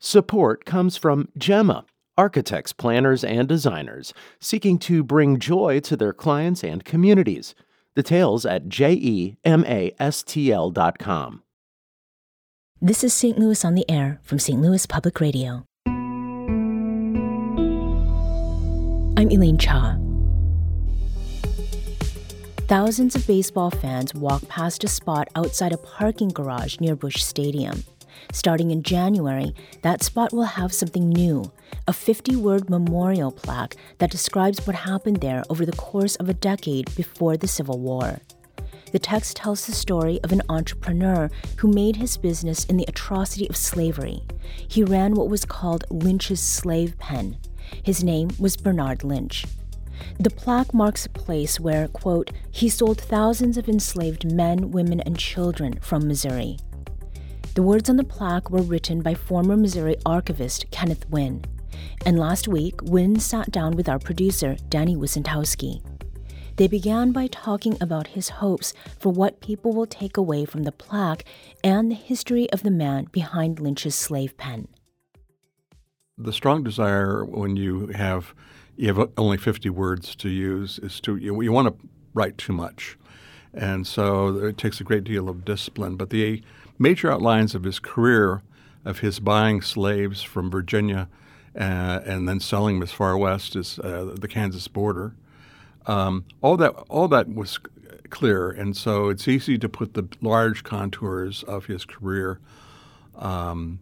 Support comes from Gemma, architects, planners, and designers seeking to bring joy to their clients and communities. Details at gemastl.com. This is St. Louis on the Air from St. Louis Public Radio. I'm Elaine Cha. Thousands of baseball fans walk past a spot outside a parking garage near Busch Stadium. Starting in January, that spot will have something new, a 50-word memorial plaque that describes what happened there over the course of a decade before the Civil War. The text tells the story of an entrepreneur who made his business in the atrocity of slavery. He ran what was called Lynch's slave pen. His name was Bernard Lynch. The plaque marks a place where, quote, he sold thousands of enslaved men, women, and children from Missouri. The words on the plaque were written by former Missouri archivist Kenneth Wynn. And last week, Wynn sat down with our producer, Danny Wysentowski. They began by talking about his hopes for what people will take away from the plaque and the history of the man behind Lynch's slave pen. The strong desire when you have only 50 words to use is you want to write too much. And so it takes a great deal of discipline. But the major outlines of his career, of his buying slaves from Virginia and then selling them as far west as the Kansas border, all that was clear. And so it's easy to put the large contours of his career on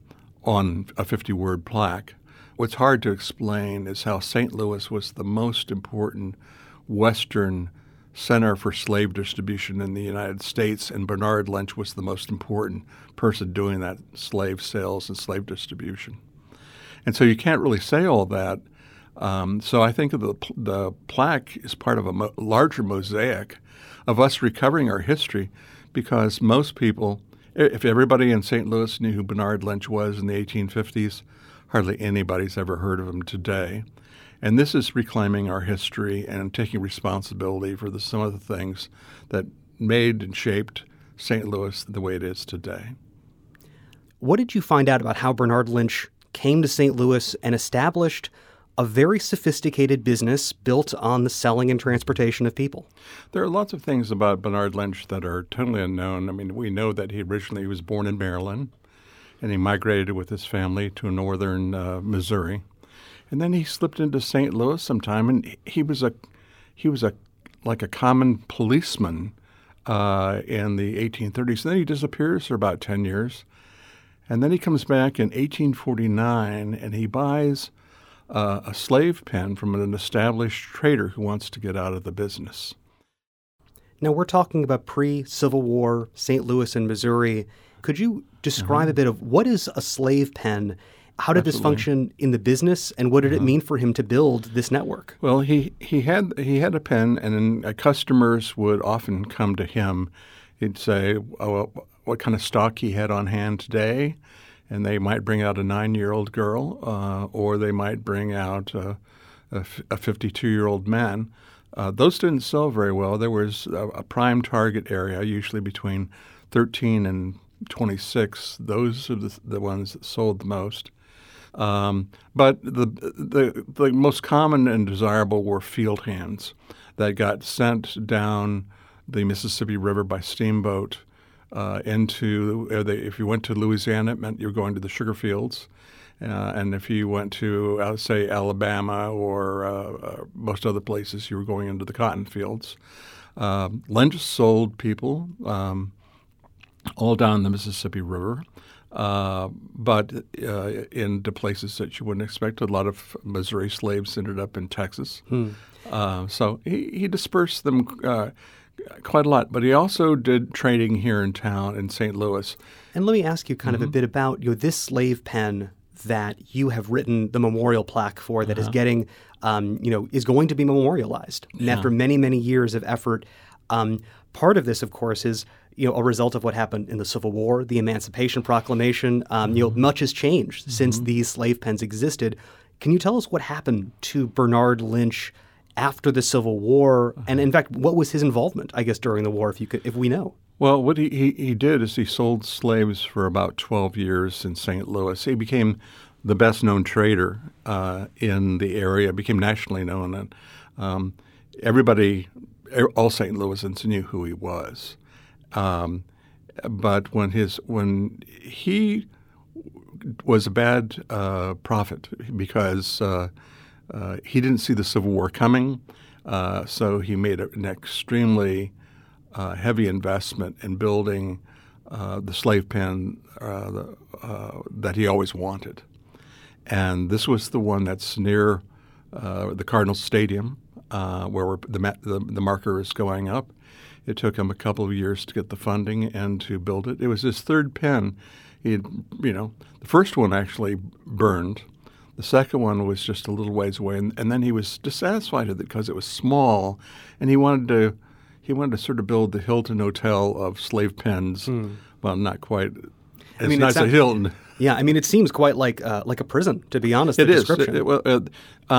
a 50-word plaque. What's hard to explain is how St. Louis was the most important Western center for slave distribution in the United States, and Bernard Lynch was the most important person doing that slave sales and slave distribution. And so you can't really say all that. So I think of the plaque is part of a larger mosaic of us recovering our history, because most people, if everybody in St. Louis knew who Bernard Lynch was in the 1850s, hardly anybody's ever heard of him today. And this is reclaiming our history and taking responsibility for some of the things that made and shaped St. Louis the way it is today. What did you find out about how Bernard Lynch came to St. Louis and established a very sophisticated business built on the selling and transportation of people? There are lots of things about Bernard Lynch that are totally unknown. I mean, we know that he originally was born in Maryland, and he migrated with his family to northern Missouri. And then he slipped into St. Louis sometime, and he was like a common policeman in the 1830s. And then he disappears for about 10 years. And then he comes back in 1849, and he buys a slave pen from an established trader who wants to get out of the business. Now, we're talking about pre-Civil War St. Louis and Missouri. Could you describe a bit of what is a slave pen? How did this function in the business, and what did it mean for him to build this network? Well, he had a pen, and then customers would often come to him. He'd say, what kind of stock he had on hand today, and they might bring out a 9-year-old girl, or they might bring out a 52-year-old man. Those didn't sell very well. There was a prime target area, usually between 13 and 26. Those are the ones that sold the most. But the most common and desirable were field hands that got sent down the Mississippi River by steamboat if you went to Louisiana, it meant you were going to the sugar fields. And if you went to, say, Alabama or most other places, you were going into the cotton fields. Lynch sold people all down the Mississippi River. But into places that you wouldn't expect. A lot of Missouri slaves ended up in Texas. So he dispersed them quite a lot. But he also did trading here in town in St. Louis. And let me ask you kind of a bit about this slave pen that you have written the memorial plaque for that is getting, is going to be memorialized. And after many, many years of effort, part of this, of course, is a result of what happened in the Civil War, the Emancipation Proclamation. Much has changed since these slave pens existed. Can you tell us what happened to Bernard Lynch after the Civil War? And in fact, what was his involvement, I guess, during the war, if we know? Well, what he did is he sold slaves for about 12 years in St. Louis. He became the best-known trader in the area, became nationally known, and everybody, all St. Louisans knew who he was. But when he was a bad prophet because he didn't see the Civil War coming, so he made an extremely heavy investment in building the slave pen that he always wanted. And this was the one that's near the Cardinals Stadium, where the marker is going up. It took him a couple of years to get the funding and to build it. It was his third pen. The first one actually burned. The second one was just a little ways away, and then he was dissatisfied with it because it was small, and he wanted to sort of build the Hilton Hotel of slave pens. Well, not quite as nice as Hilton. Yeah, I mean, it seems quite like a prison, to be honest. It is. Description.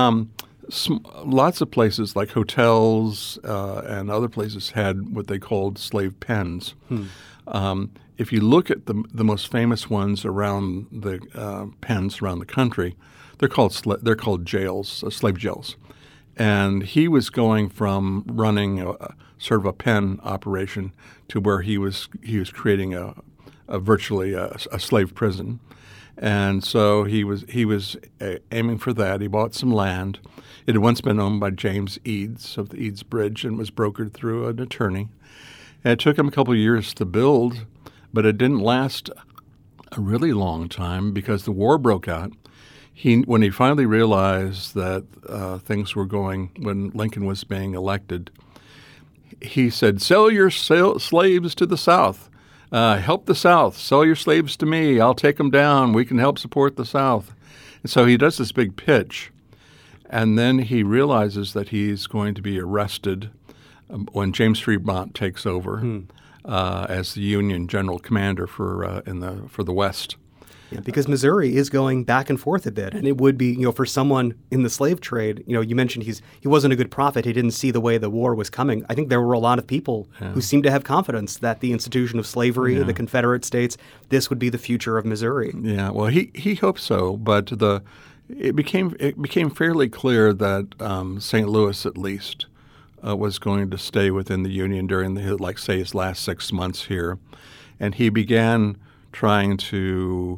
Lots of places like hotels and other places had what they called slave pens. If you look at the most famous ones around the pens around the country, they're called jails, slave jails. And he was going from running sort of a pen operation to where he was creating virtually a slave prison. And so he was aiming for that. He bought some land. It had once been owned by James Eads of the Eads Bridge and was brokered through an attorney. And it took him a couple of years to build, but it didn't last a really long time because the war broke out. When he finally realized that things were going, when Lincoln was being elected, he said, "Sell your slaves to the South. Help the South. Sell your slaves to me. I'll take them down. We can help support the South." And so he does this big pitch, and then he realizes that he's going to be arrested when James Fremont takes over as the Union general commander for the West. Yeah, because Missouri is going back and forth a bit, and it would be, for someone in the slave trade, you mentioned he wasn't a good prophet. He didn't see the way the war was coming. I think there were a lot of people who seemed to have confidence that the institution of slavery, the Confederate States, this would be the future of Missouri. Yeah, well, he hoped so, but it became fairly clear that St. Louis, at least, was going to stay within the Union during his last 6 months here, and he began trying to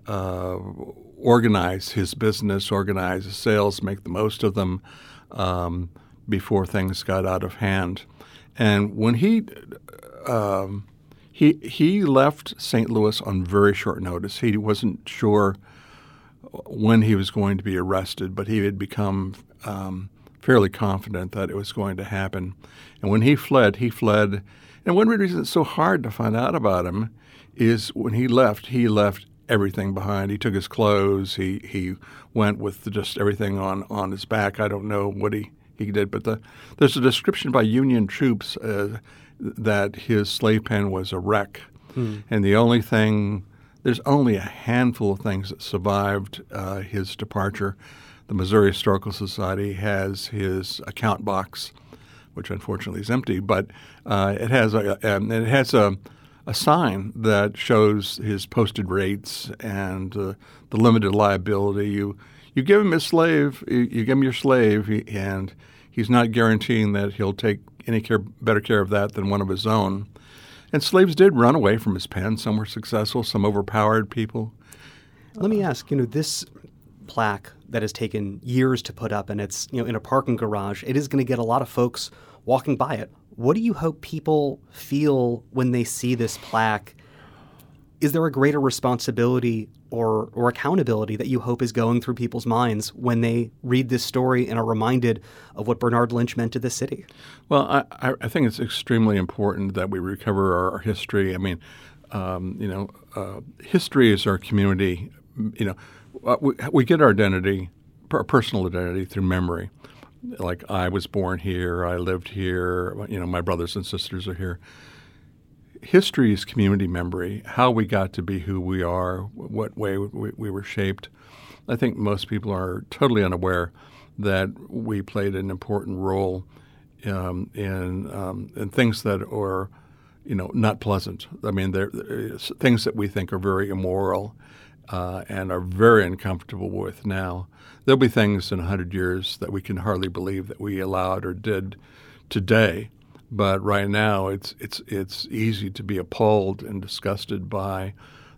organize his business, organize his sales, make the most of them before things got out of hand. And when he left St. Louis on very short notice. He wasn't sure when he was going to be arrested, but he had become fairly confident that it was going to happen. And when he fled. And one reason it's so hard to find out about him is when he left everything behind. He took his clothes. He went with just everything on his back. I don't know what he did, but there's a description by Union troops that his slave pen was a wreck. And there's only a handful of things that survived his departure. The Missouri Historical Society has his account box, which unfortunately is empty, but it has a sign that shows his posted rates and the limited liability. You give him his slave, you give him your slave, and he's not guaranteeing that he'll take better care of that than one of his own. And slaves did run away from his pen. Some were successful, some overpowered people. Let me ask, this plaque that has taken years to put up, and it's in a parking garage, it is going to get a lot of folks walking by it. What do you hope people feel when they see this plaque? Is there a greater responsibility or accountability that you hope is going through people's minds when they read this story and are reminded of what Bernard Lynch meant to the city? Well, I think it's extremely important that we recover our history. I mean, history is our community. We get our identity, our personal identity, through memory. Like, I was born here, I lived here, my brothers and sisters are here. History is community memory, how we got to be who we are, what way we were shaped. I think most people are totally unaware that we played an important role in things that are, not pleasant. I mean, they're things that we think are very immoral. and are very uncomfortable with now. There'll be things in 100 years that we can hardly believe that we allowed or did today. But right now, it's easy to be appalled and disgusted by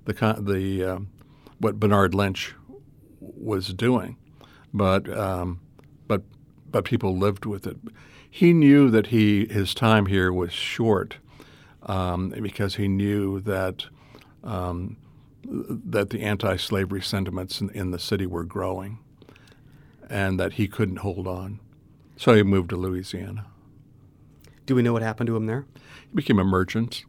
what Bernard Lynch was doing, but people lived with it. He knew that his time here was short because he knew that the anti-slavery sentiments in the city were growing, and that he couldn't hold on, so he moved to Louisiana. Do we know what happened to him there? He became a merchant,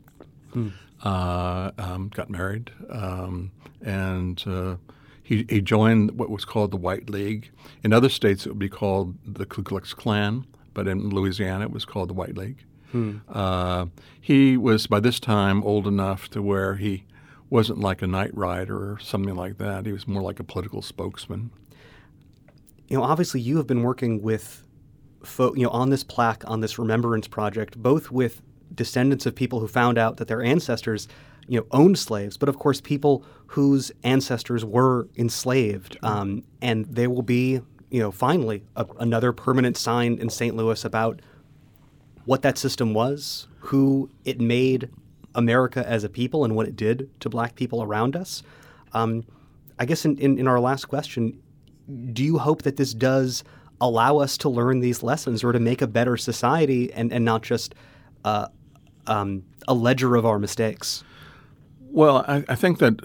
got married, and he joined what was called the White League. In other states, it would be called the Ku Klux Klan, but in Louisiana, it was called the White League. He was, by this time, old enough to where he wasn't like a night rider or something like that. He was more like a political spokesman. Obviously, you have been working with on this plaque, on this remembrance project, both with descendants of people who found out that their ancestors, owned slaves, but of course people whose ancestors were enslaved. And there will be, finally another permanent sign in St. Louis about what that system was, who it made America as a people, and what it did to Black people around us. I guess in our last question, do you hope that this does allow us to learn these lessons or to make a better society and not just a ledger of our mistakes? Well, I think that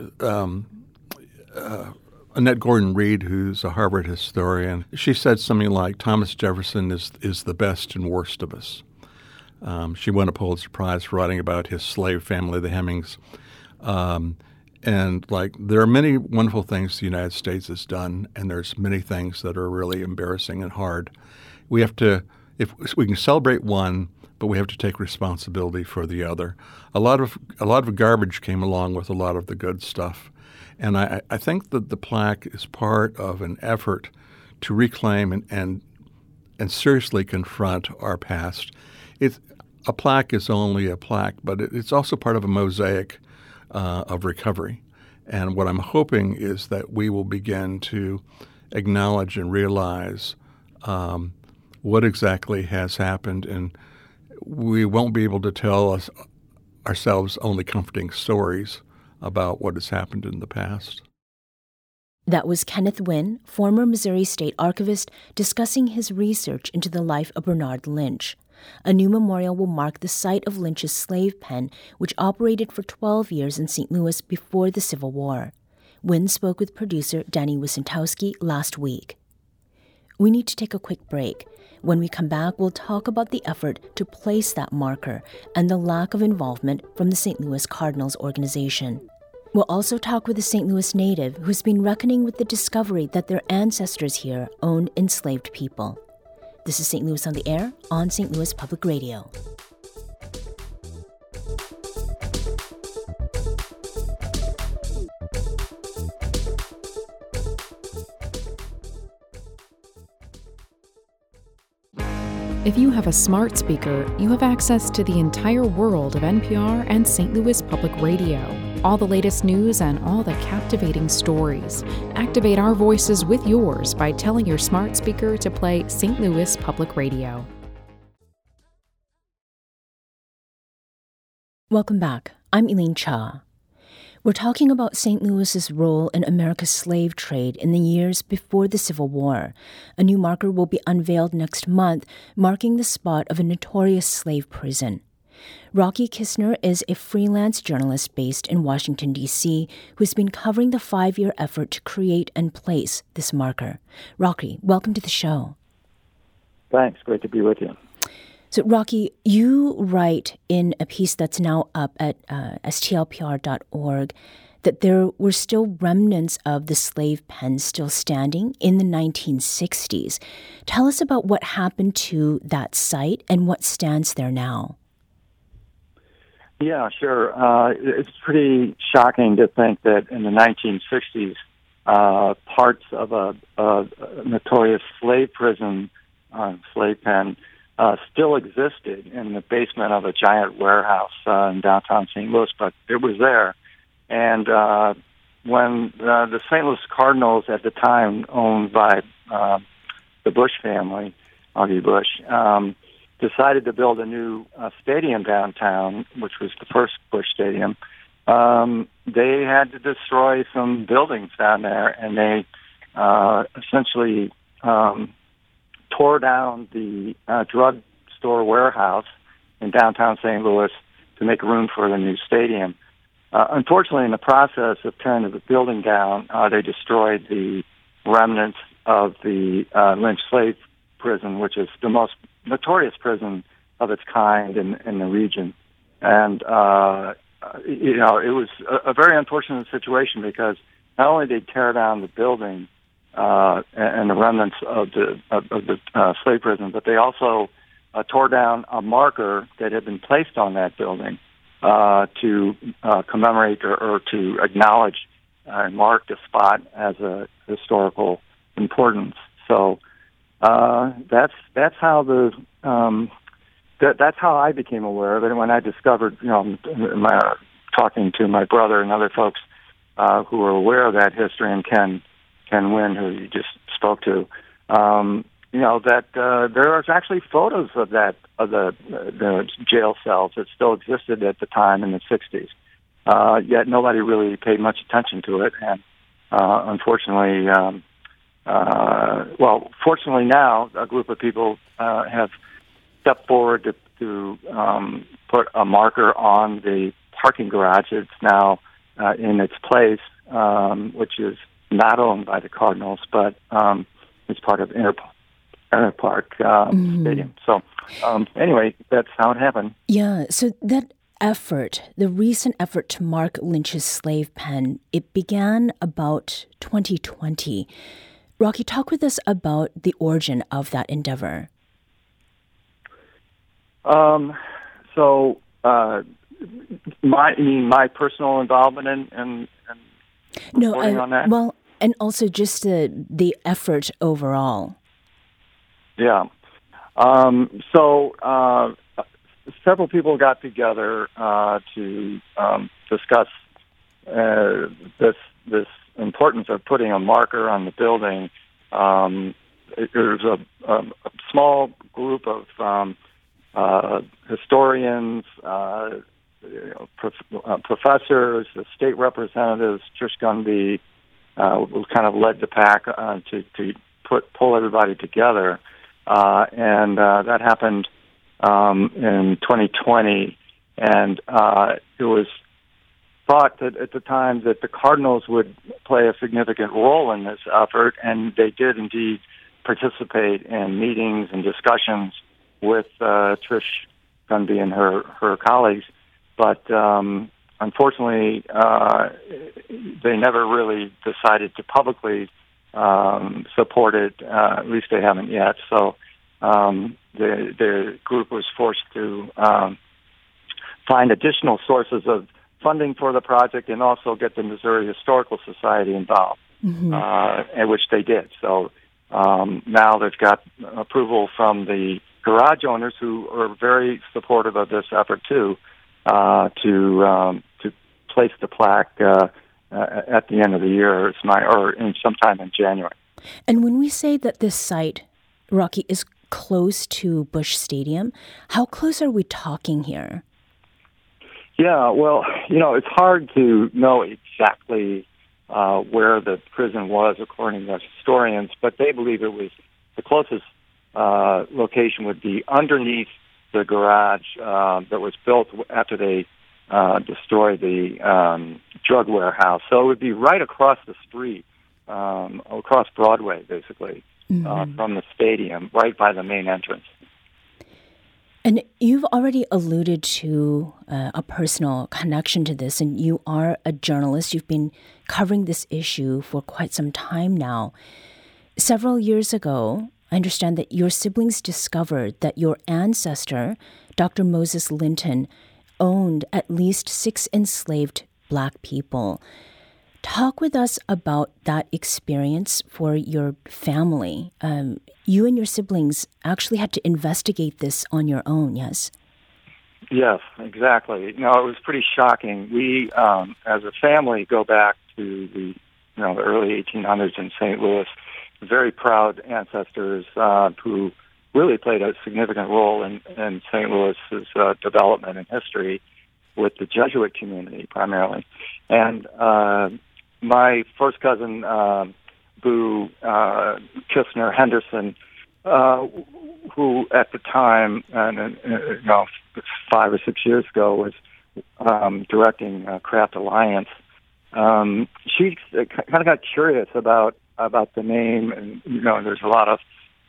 Annette Gordon Reed, who's a Harvard historian, she said something like Thomas Jefferson is the best and worst of us. She won a Pulitzer Prize for writing about his slave family, the Hemmings. And there are many wonderful things the United States has done, and there's many things that are really embarrassing and hard. We have to, if we can celebrate one, but we have to take responsibility for the other. A lot of garbage came along with a lot of the good stuff, and I think that the plaque is part of an effort to reclaim and seriously confront our past. A plaque is only a plaque, but it's also part of a mosaic of recovery. And what I'm hoping is that we will begin to acknowledge and realize what exactly has happened, and we won't be able to tell ourselves only comforting stories about what has happened in the past. That was Kenneth Wynn, former Missouri State Archivist, discussing his research into the life of Bernard Lynch. A new memorial will mark the site of Lynch's slave pen, which operated for 12 years in St. Louis before the Civil War. Wynn spoke with producer Danny Wysentowski last week. We need to take a quick break. When we come back, we'll talk about the effort to place that marker and the lack of involvement from the St. Louis Cardinals organization. We'll also talk with a St. Louis native who's been reckoning with the discovery that their ancestors here owned enslaved people. This is St. Louis on the Air on St. Louis Public Radio. If you have a smart speaker, you have access to the entire world of NPR and St. Louis Public Radio. All the latest news and all the captivating stories. Activate our voices with yours by telling your smart speaker to play St. Louis Public Radio. Welcome back. I'm Elaine Cha. We're talking about St. Louis's role in America's slave trade in the years before the Civil War. A new marker will be unveiled next month, marking the spot of a notorious slave prison. Rocky Kistner is a freelance journalist based in Washington, D.C., who's been covering the 5-year effort to create and place this marker. Rocky, welcome to the show. Thanks. Great to be with you. So, Rocky, you write in a piece that's now up at stlpr.org that there were still remnants of the slave pens still standing in the 1960s. Tell us about what happened to that site and what stands there now. Yeah, sure. It's pretty shocking to think that in the 1960s, parts of a notorious slave prison, slave pen, still existed in the basement of a giant warehouse in downtown St. Louis, but it was there. And when the St. Louis Cardinals at the time, owned by the Bush family, Augie Bush, decided to build a new stadium downtown, which was the first Bush Stadium, they had to destroy some buildings down there, and they essentially tore down the drug store warehouse in downtown St. Louis to make room for the new stadium. Unfortunately, in the process of tearing the building down, they destroyed the remnants of the Lynch slave prison, which is the most notorious prison of its kind in the region. And, it was a very unfortunate situation because not only did they tear down the building and the remnants of the slave prison, but they also tore down a marker that had been placed on that building to commemorate or to acknowledge and mark the spot as a historical importance. So that's how that's how I became aware of it. And when I discovered, talking to my brother and other folks who were aware of that history, and Ken Wynn, who you just spoke to, that there was actually photos of the jail cells that still existed at the time in the 60s. Yet nobody really paid much attention to it. And unfortunately, fortunately now, a group of people have stepped forward to put a marker on the parking garage. It's now in its place, which is not owned by the Cardinals, but it's part of Inter Park Stadium. So anyway, that's how it happened. Yeah, so that effort, the recent effort to mark Lynch's slave pen, it began about 2020. Rocky, talk with us about the origin of that endeavor. My personal involvement in reporting on that? Well, and also just the effort overall. Yeah. Several people got together to discuss this importance of putting a marker on the building. There's a small group of historians, professors, state representatives. Trish Gunby was kind of led the pack to pull everybody together, and that happened in 2020. And it was thought that at the time that the Cardinals would play a significant role in this effort, and they did indeed participate in meetings and discussions with Trish Gunby and her colleagues. But unfortunately, they never really decided to publicly support it. At least they haven't yet. So the group was forced to find additional sources of funding for the project and also get the Missouri Historical Society involved, and which they did. So now they've got approval from the garage owners, who are very supportive of this effort too, to place the plaque at the end of the year, sometime in January. And when we say that this site, Rocky, is close to Bush Stadium, how close are we talking here? Yeah, well, it's hard to know exactly where the prison was, according to historians, but they believe it was the closest location would be underneath the garage that was built after they destroyed the drug warehouse. So it would be right across the street, across Broadway, basically, from the stadium, right by the main entrance. And you've already alluded to a personal connection to this, and you are a journalist. You've been covering this issue for quite some time now. Several years ago, I understand that your siblings discovered that your ancestor, Dr. Moses Linton, owned at least 6 enslaved Black people. Talk with us about that experience for your family. You and your siblings actually had to investigate this on your own, yes? Yes, exactly. No, it was pretty shocking. We, as a family, go back to the early 1800s in St. Louis. Very proud ancestors who really played a significant role in St. Louis's development and history with the Jesuit community primarily. And my first cousin, Boo Kistner Henderson, who at the time, 5 or 6 years ago, was directing Craft Alliance. She kind of got curious about the name, and there's a lot of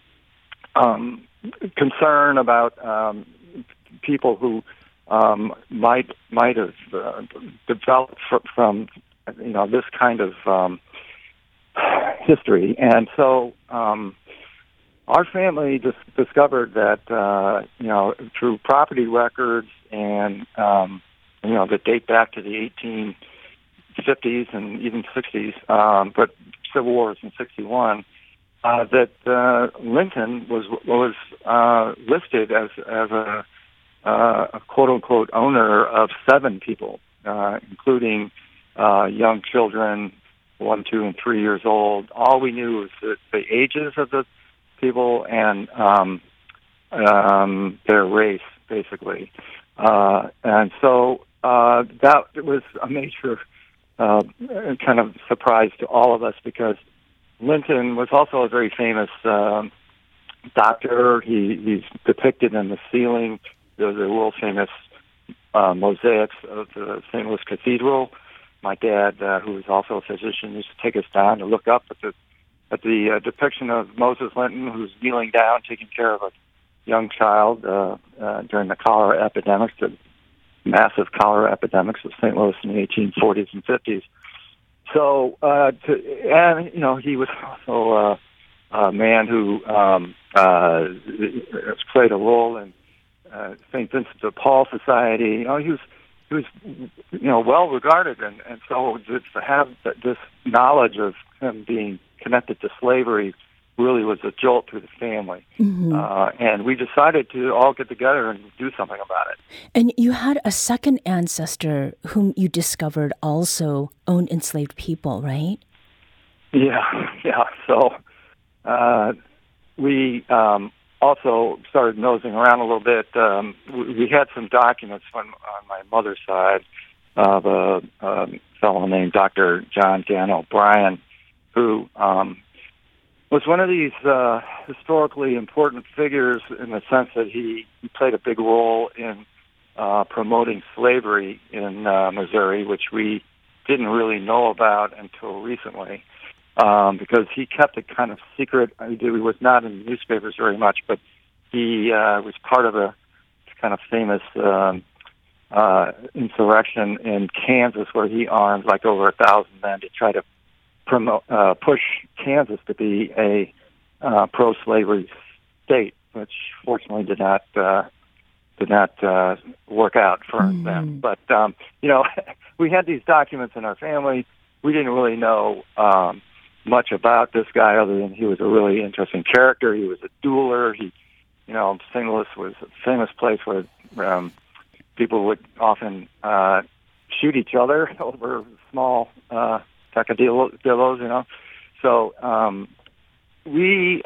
concern about people who might have developed from this kind of history, and so our family just discovered that through property records and that date back to the 1850s and even 60s, but Civil War was in 61. That Linton was listed as a quote unquote owner of 7 people, including young children, 1, 2, and 3 years old. All we knew was the ages of the people and their race, basically. And so that was a major kind of surprise to all of us, because Linton was also a very famous doctor. He's depicted in the ceiling. There's a world famous mosaics of the St. Louis Cathedral. My dad, who was also a physician, used to take us down to look up at the depiction of Moses Linton, who's kneeling down, taking care of a young child during the cholera epidemics, the massive cholera epidemics of St. Louis in the 1840s and 50s. So, he was also a man who played a role in St. Vincent de Paul Society. He was well regarded, and so to have this knowledge of him being connected to slavery really was a jolt to the family. Mm-hmm. And we decided to all get together and do something about it. And you had a second ancestor whom you discovered also owned enslaved people, right? Yeah. So we also started nosing around a little bit. We had some documents on my mother's side of a fellow named Dr. John Dan O'Brien, who was one of these historically important figures in the sense that he played a big role in promoting slavery in Missouri, which we didn't really know about until recently, because he kept it kind of secret. He was not in the newspapers very much, but he was part of a kind of famous insurrection in Kansas where he armed like over 1,000 men to try to push Kansas to be a pro-slavery state, which fortunately did not work out for them. But we had these documents in our family. We didn't really know much about this guy other than he was a really interesting character. He was a dueler. St. Louis was a famous place where people would often shoot each other over small peccadillos, So we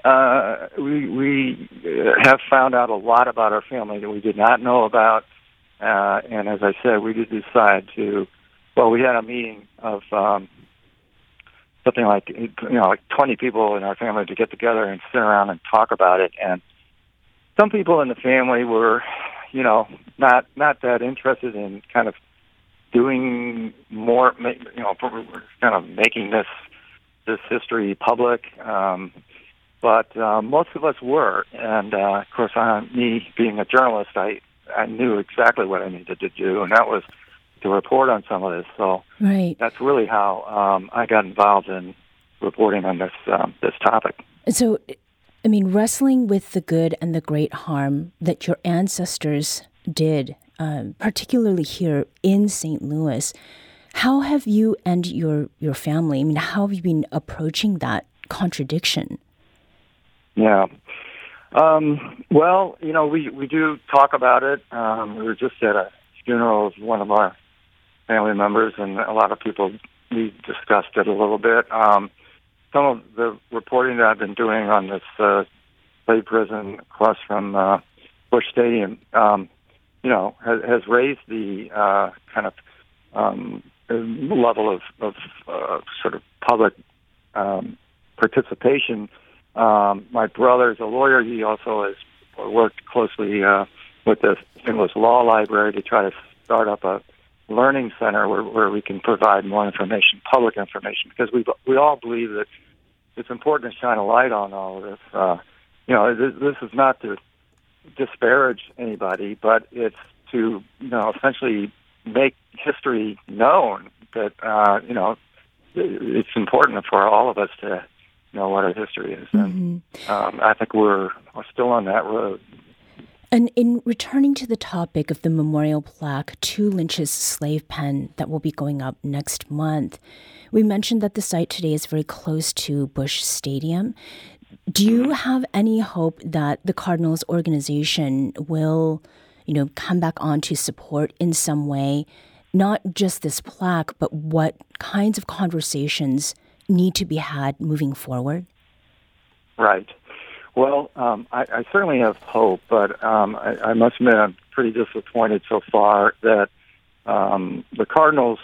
have found out a lot about our family that we did not know about, and as I said, we did decide to. Well, we had a meeting of something like 20 people in our family to get together and sit around and talk about it. And some people in the family were, not that interested in kind of doing more, kind of making this history public. But most of us were. And, of course, me being a journalist, I knew exactly what I needed to do, and that was to report on some of this. So right. That's really how I got involved in reporting on this topic. So, wrestling with the good and the great harm that your ancestors did, particularly here in St. Louis, how have you and your family, how have you been approaching that contradiction? Yeah. Well, we do talk about it. We were just at a funeral of one of our family members, and a lot of people, we discussed it a little bit. Some of the reporting that I've been doing on this slave prison across from Busch Stadium, has raised the kind of level of sort of public participation. My brother's a lawyer. He also has worked closely with the St. Louis Law Library to try to start up a learning center where we can provide more information, public information, because we all believe that it's important to shine a light on all of this. This is not to disparage anybody, but it's to essentially make history known. That it's important for all of us to know what our history is, and I think we're still on that road. And in returning to the topic of the memorial plaque to Lynch's slave pen that will be going up next month, we mentioned that the site today is very close to Busch Stadium. Do you have any hope that the Cardinals organization will, come back on to support in some way, not just this plaque, but what kinds of conversations need to be had moving forward? Right. Well, I certainly have hope, but I must admit I'm pretty disappointed so far that the Cardinals,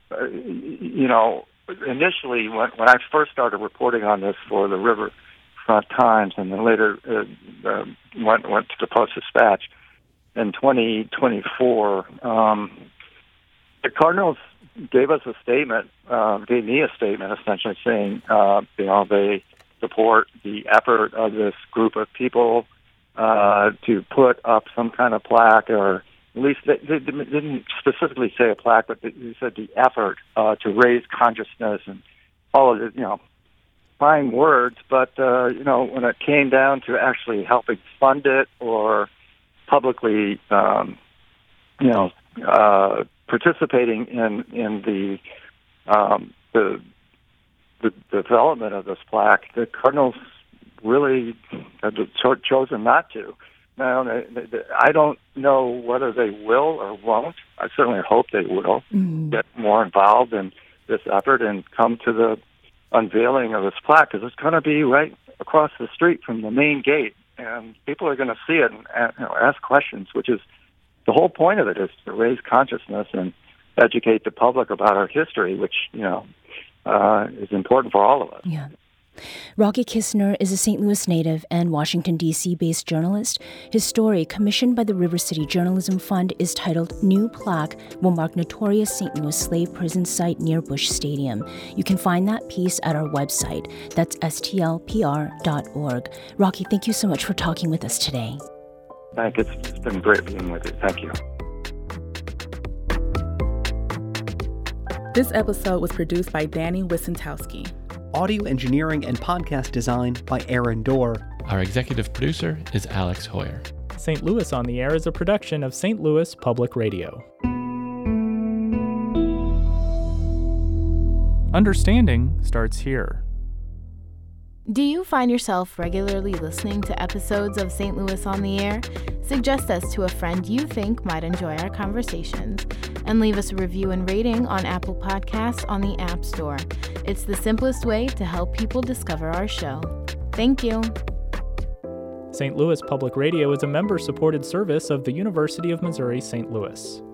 initially when I first started reporting on this for the Riverfront Times and then later went to the Post-Dispatch in 2024, the Cardinals gave us a statement, gave me a statement essentially saying, they support the effort of this group of people to put up some kind of plaque, or at least they didn't specifically say a plaque, but they said the effort to raise consciousness and all of it, fine words. But, when it came down to actually helping fund it or publicly, participating in the development of this plaque, the Cardinals really have chosen not to. Now, I don't know whether they will or won't. I certainly hope they will get more involved in this effort and come to the unveiling of this plaque, because it's going to be right across the street from the main gate, and people are going to see it and ask questions, which is the whole point of it, is to raise consciousness and educate the public about our history, which, is important for all of us. Yeah. Rocky Kistner is a St. Louis native and Washington, D.C. based journalist. His story, commissioned by the River City Journalism Fund, is titled New Plaque Will Mark Notorious St. Louis Slave Prison Site Near Busch Stadium. You can find that piece at our website. That's stlpr.org. Rocky, thank you so much for talking with us today. Thank you. It's been great being with you. Thank you. This episode was produced by Danny Wissentowski. Audio engineering and podcast design by Aaron Dorr. Our executive producer is Alex Hoyer. St. Louis on the Air is a production of St. Louis Public Radio. Understanding starts here. Do you find yourself regularly listening to episodes of St. Louis on the Air? Suggest us to a friend you think might enjoy our conversations, and leave us a review and rating on Apple Podcasts on the App Store. It's the simplest way to help people discover our show. Thank you. St. Louis Public Radio is a member-supported service of the University of Missouri St. Louis.